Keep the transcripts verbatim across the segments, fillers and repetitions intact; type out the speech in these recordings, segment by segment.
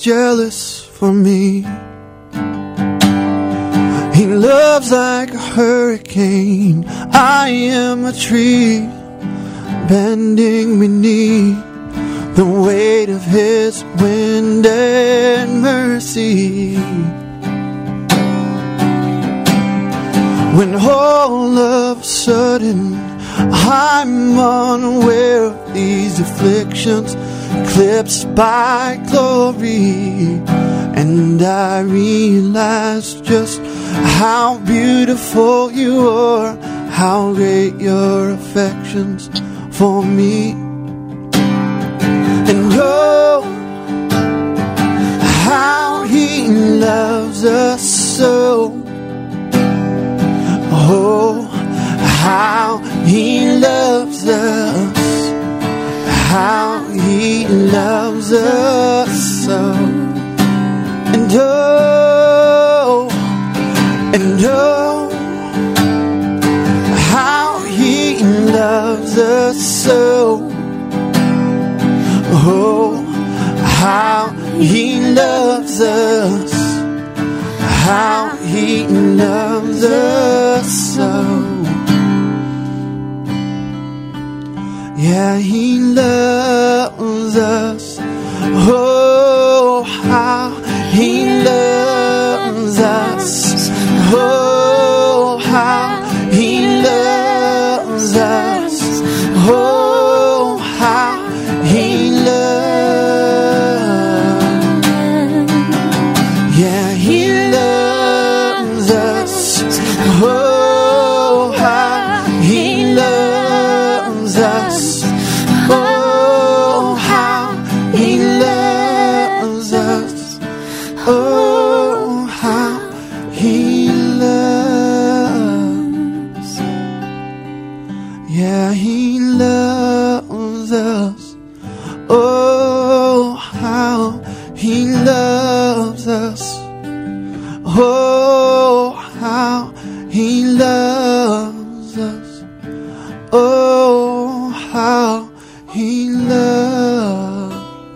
jealous for me. He loves like a hurricane. I am a tree bending beneath the weight of his wind and mercy. When all of a sudden I'm unaware of these afflictions, eclipsed by glory, and I realize just how beautiful you are, how great your affections for me. And oh, how he loves us so. Oh, how he loves us, how he loves us so. And oh, and oh, how he loves us so. Oh, how he loves us, how he loves us so. Yeah, he loves us. Oh, how he loves us. Oh, how he loves us. Oh, how he loves. Yeah, he loves us. Oh, how he loves us. Oh, how he loves us. Oh, how he loves. Yeah, he loves us. Oh, how he loves us. Oh, how he loves us. Oh, how he loves.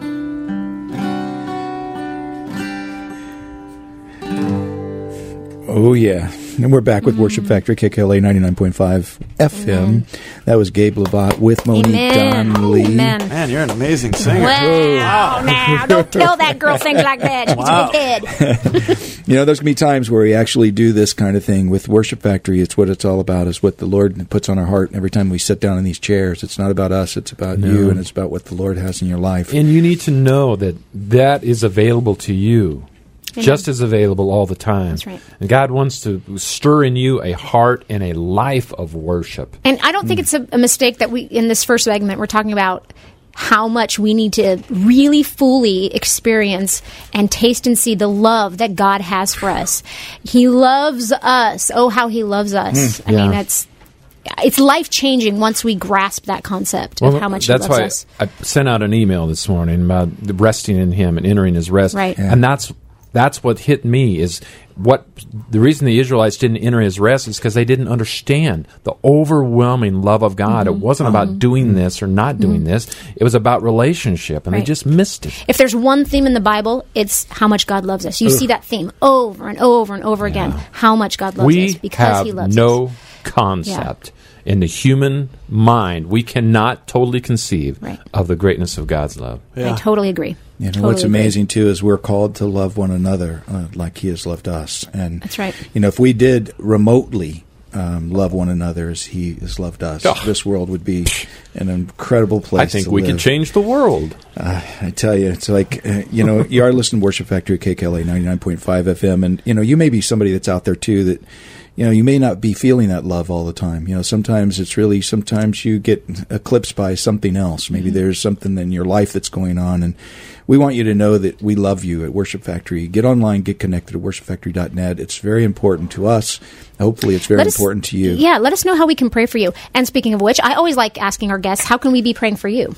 Oh, yeah. And we're back with mm-hmm. Worship Factory, K K L A ninety-nine point five F M. Amen. That was Gabe Lovat with Monique Amen. Donnelly. Amen. Man, you're an amazing singer. Wow, now, don't tell that girl things like that. She Wow. gets a big head. You know, there's going to be times where we actually do this kind of thing with Worship Factory. It's what it's all about, is what the Lord puts on our heart. And every time we sit down in these chairs, it's not about us, it's about No. you, and it's about what the Lord has in your life. And you need to know that that is available to you. Amen. Just as available all the time. That's right. And God wants to stir in you a heart and a life of worship. And I don't think it's a, a mistake that we, in this first segment, we're talking about how much we need to really fully experience and taste and see the love that God has for us. He loves us. Oh, how he loves us. Mm, I yeah. mean, that's it's life-changing once we grasp that concept of how much he that's loves why us. I sent out an email this morning about the resting in him and entering his rest. Right. Yeah. And that's that's what hit me, is what the reason the Israelites didn't enter his rest is because they didn't understand the overwhelming love of God. Mm-hmm. It wasn't Mm-hmm. about doing this or not doing Mm-hmm. this. It was about relationship, and Right. they just missed it. If there's one theme in the Bible, it's how much God loves us. You Ugh. see that theme over and over and over again. How much God loves we us because have he loves no us. concept in the human mind. We cannot totally conceive Right. of the greatness of God's love. Yeah. I totally agree. You know, Totally what's agree. amazing, too, is we're called to love one another uh, like he has loved us. And, That's right. you know, if we did remotely um, love one another as he has loved us, Oh. this world would be an incredible place I think to we live. can change the world. Uh, I tell you, it's like, uh, you know, you are listening to Worship Factory K K L A ninety-nine point five F M, and, you know, you may be somebody that's out there, too, that, you know, you may not be feeling that love all the time. You know, sometimes it's really, sometimes you get eclipsed by something else. Maybe mm-hmm. there's something in your life that's going on, and we want you to know that we love you at Worship Factory. Get online, get connected at worship factory dot net. It's very important to us. Hopefully it's very Let us- important to you. Yeah, let us know how we can pray for you. And speaking of which, I always like asking our guests, how can we be praying for you?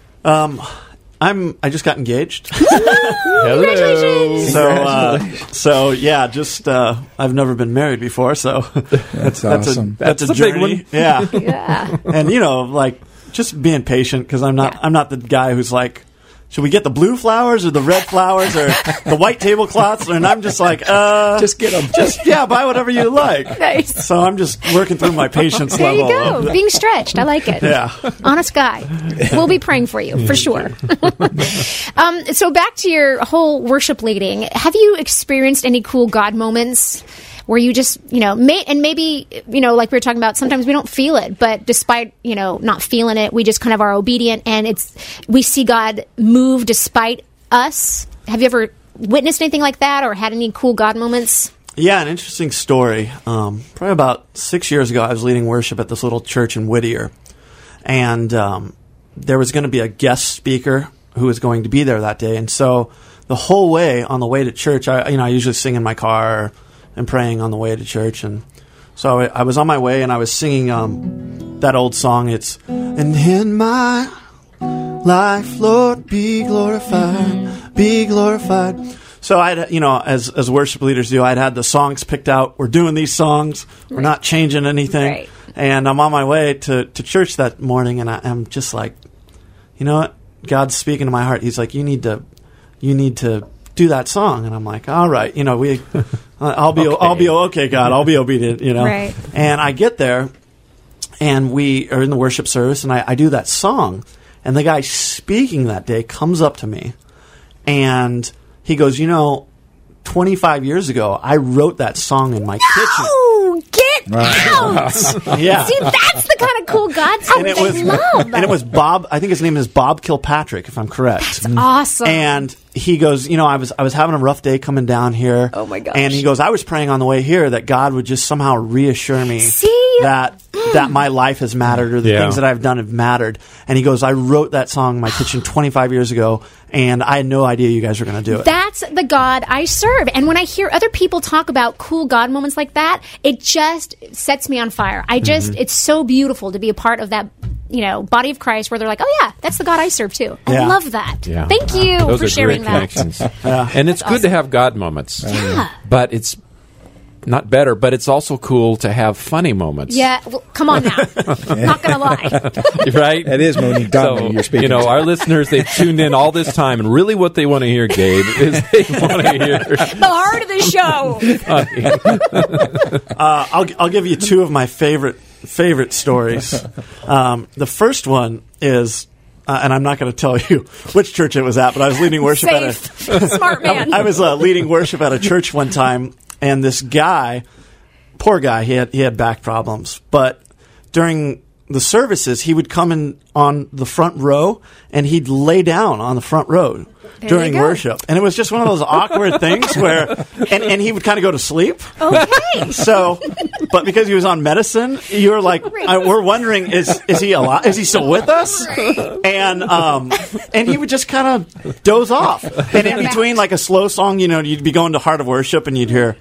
Um, I'm. I just got engaged. Congratulations! So, uh, so yeah, just uh, I've never been married before, so That's that's awesome. a that's, That's a the big journey. one. Yeah, Yeah. and you know, like just being patient because I'm not Yeah. I'm not the guy who's like should we get the blue flowers or the red flowers or the white tablecloths? And I'm just like, uh, Just get them. just yeah, buy whatever you like. Nice. So I'm just working through my patience There you level. go. Being stretched. I like it. Yeah. Honest guy. We'll be praying for you, for sure. um, so back to your whole worship leading. Have you experienced any cool God moments where you just, you know, may, and maybe, you know, like we were talking about, sometimes we don't feel it, but despite, you know, not feeling it, we just kind of are obedient, and it's, we see God move despite us. Have you ever witnessed anything like that, or had any cool God moments? Yeah, an interesting story. Um, probably about six years ago, I was leading worship at this little church in Whittier, and um, there was going to be a guest speaker who was going to be there that day. And so the whole way on the way to church, I, you know, I usually sing in my car and praying on the way to church. And so I, I was on my way, and I was singing um, that old song. It's, and in my life, Lord, be glorified, be glorified. So I had, you know, as as worship leaders do, I'd had the songs picked out. We're doing these songs. We're not changing anything. Right. And I'm on my way to, to church that morning, and I, I'm just like, you know what? God's speaking to my heart. He's like, you need to, you need to do that song. And I'm like, all right, you know, we, I'll be, Okay. I'll be okay, God. I'll be obedient, you know. Right. And I get there, and we are in the worship service, and I, I do that song, and the guy speaking that day comes up to me, and he goes, you know, twenty-five years ago, I wrote that song in my kitchen. Oh, get out! Yeah. See, that's the kind of cool God stuff And it they was, love. and it was Bob. I think his name is Bob Kilpatrick, if I'm correct. That's awesome. And he goes, you know, I was I was having a rough day coming down here. Oh, my gosh. And he goes, I was praying on the way here that God would just somehow reassure me See? that that my life has mattered, or the Yeah. things that I've done have mattered. And he goes, I wrote that song in my kitchen twenty-five years ago, and I had no idea you guys were going to do it. That's the God I serve. And when I hear other people talk about cool God moments like that, it just sets me on fire. I just, Mm-hmm. it's so beautiful to be a part of that, you know, body of Christ where they're like, oh yeah, that's the God I serve too. I Yeah. love that. Yeah. Thank you Those for are sharing great that. connections. And it's good to have God moments. Yeah. But it's not better, but it's also cool to have funny moments. Yeah, well, come on now. Not gonna lie. Right? That is Monique Donovan So, you're speaking you know, to. our listeners, they've tuned in all this time, and really what they want to hear, Gabe, is they want to hear The heart of the show. Uh, I'll I'll give you two of my favorite favorite stories. Um, the first one is, uh, and I'm not going to tell you which church it was at, but I was leading worship at a. Safe. Smart man. I was uh, leading worship at a church one time, and this guy, poor guy, he had he had back problems. But during the services, he would come in on the front row, and he'd lay down on the front row There during you go. worship. And it was just one of those awkward things where, and, and he would kind of go to sleep. Okay. So, but because he was on medicine, you were like, I, we're wondering, is is he alive? Is he still with us? And um, and he would just kind of doze off. And in between, like a slow song, you know, you'd be going to Heart of Worship, and you'd hear.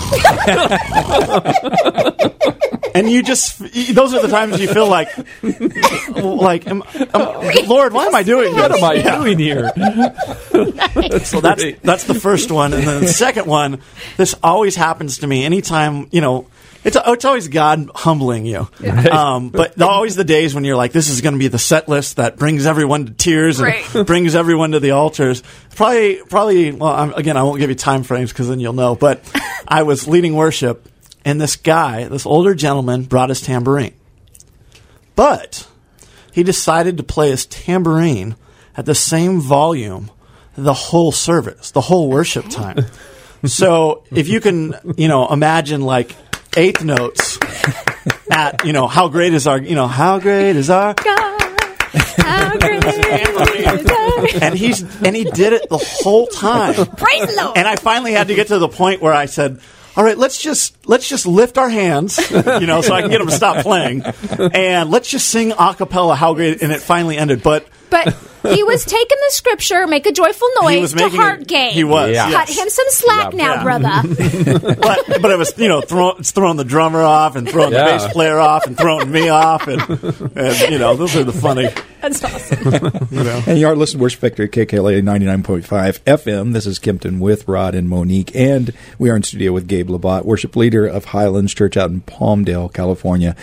And you just, those are the times you feel like, like, am, am, Lord, why am I doing this? what am I doing here? So that's that's the first one, and then the second one. This always happens to me anytime, you know. It's it's always God humbling you, um, but always the days when you're like, this is going to be the set list that brings everyone to tears and Right. brings everyone to the altars. Probably, probably. Well, I'm, again, I won't give you time frames because then you'll know. But I was leading worship, and this guy, this older gentleman, brought his tambourine, but he decided to play his tambourine at the same volume the whole service, the whole worship time. So if you can, you know, imagine like eighth notes at, you know, how great is our, you know, how great is our, God, how great is our- and he's, and he did it the whole time. Praise the Lord. And I finally had to get to the point where I said, all right, let's just let's just lift our hands, you know, so I can get him to stop playing, and let's just sing a cappella. How great! And it finally ended, but But he was taking the scripture, make a joyful he noise was to making heart it, game. He was, Yeah. Cut yes. him some slack Yeah. now, Yeah. brother. but but it was, you know, throw, it's throwing the drummer off and throwing Yeah. the bass player off and throwing me off, and, and you know, those are the funny. That's awesome. You know. And you are listening to Worship Factory K K L A ninety-nine point five F M. This is Kimpton with Rod and Monique, and we are in studio with Gabe Labatt, worship leader of Highlands Church out in Palmdale, California.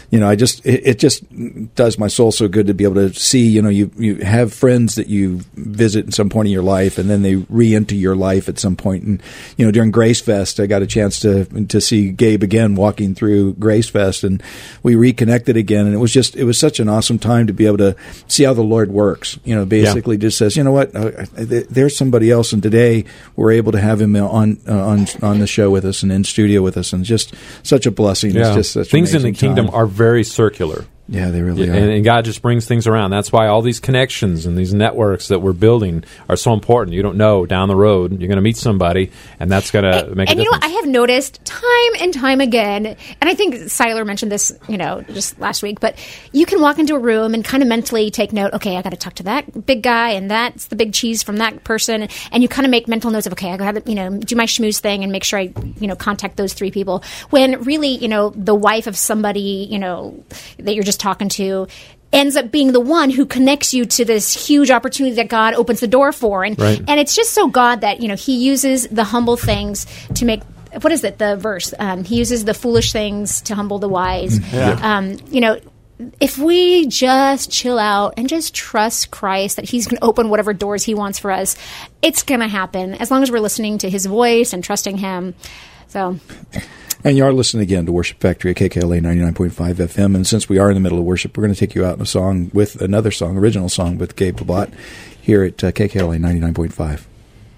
you know, I just it, it just does my soul so good to be able to see, you know, you you have friends that you visit at some point in your life, and then they re-enter your life at some point. And you know, during Grace Fest, I got a chance to to see Gabe again walking through Grace Fest, and we reconnected again, and it was just it was such an awesome time to be able to see how the Lord works. You know, basically yeah. just says, you know what, there's somebody else, and today we're able to have him on uh, on on the show with us and in studio with us, and just such a blessing. Yeah. It's just such things in the time. kingdom are very circular. Yeah, they really yeah, are. And, and God just brings things around. That's why all these connections and these networks that we're building are so important. You don't know down the road you're going to meet somebody, and that's going to make a and difference. you know what? I have noticed time and time again, and I think Siler mentioned this, you know, just last week, but you can walk into a room and kind of mentally take note, okay, I got to talk to that big guy, and that's the big cheese from that person, and you kind of make mental notes of, okay, I got to, you know, do my schmooze thing and make sure I, you know, contact those three people. When really, you know, the wife of somebody, you know, that you're just talking to ends up being the one who connects you to this huge opportunity that God opens the door for. And right. and it's just so God that, you know, he uses the humble things to make, what is it, the verse? Um, he uses the foolish things to humble the wise. Yeah. Um, you know, if we just chill out and just trust Christ that he's going to open whatever doors he wants for us, it's going to happen as long as we're listening to his voice and trusting him. So... And you are listening again to Worship Factory at K K L A ninety-nine point five F M. And since we are in the middle of worship, we're going to take you out in a song with another song, original song with Gabe Labat here at uh, K K L A ninety-nine point five.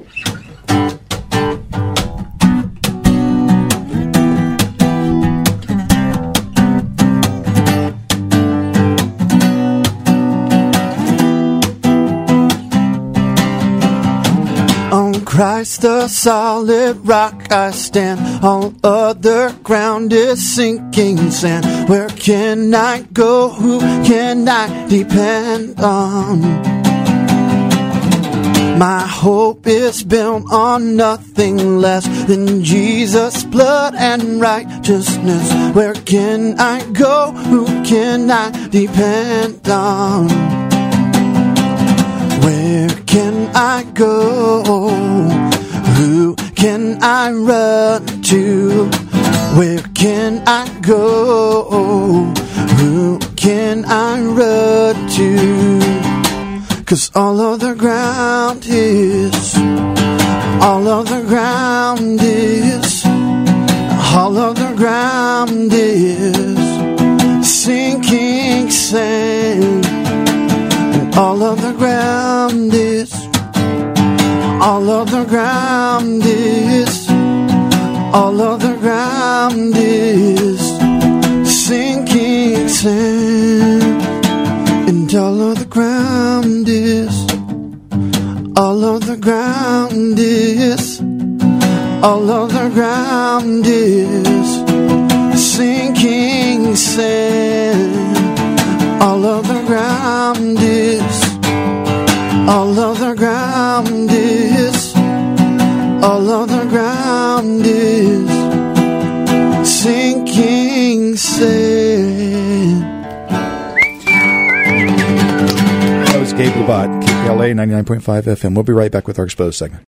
Christ the solid rock I stand, all other ground is sinking sand. Where can I go? Who can I depend on? My hope is built on nothing less than Jesus' blood and righteousness. Where can I go? Who can I depend on? Where can I go? Who can I run to? Where can I go? Who can I run to? 'Cause all of the ground is, all of the ground is, all of the ground is sinking sand. All of the ground is, all of the ground is, all of the ground is sinking sand. And all of the ground is, all of the ground is, all of the ground is sinking sand. All of the ground is, all of the ground is, all of the ground is sinking sand. That was Gabe Labat, K K L A ninety-nine point five F M. We'll be right back with our Exposed segment.